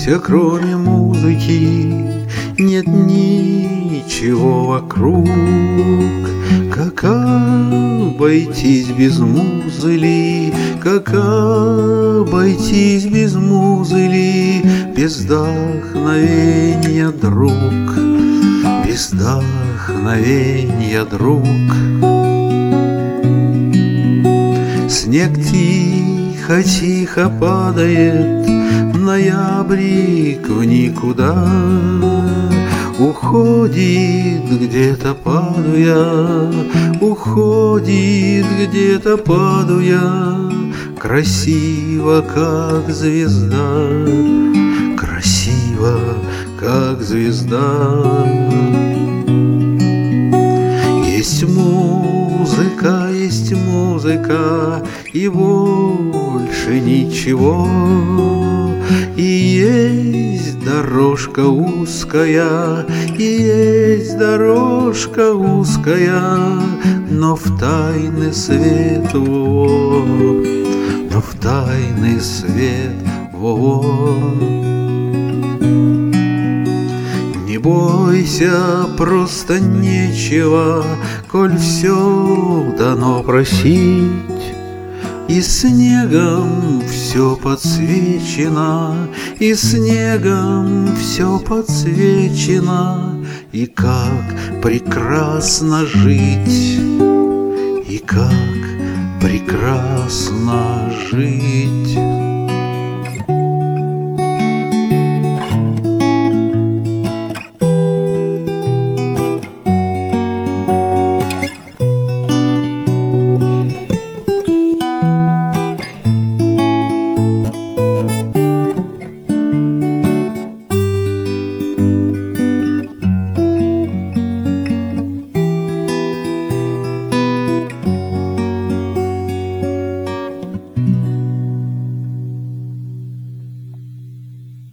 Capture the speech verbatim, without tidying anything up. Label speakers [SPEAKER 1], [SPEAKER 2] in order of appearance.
[SPEAKER 1] Хотя кроме музыки нет ничего вокруг, как обойтись без музыки, как обойтись без музыки, без вдохновения, друг, без вдохновения, друг. Снег тихо-тихо падает, ноябрик в никуда, уходит где-то падая, уходит где-то падая, красиво, как звезда, красиво, как звезда. Есть музыка, есть музыка, и больше ничего. И есть дорожка узкая, и есть дорожка узкая, но в тайный свет, во, но в тайный свет, во. Не бойся, просто нечего, коль все дано просить. И снегом все подсвечено, и снегом все подсвечено, и как прекрасно жить, и как прекрасно жить.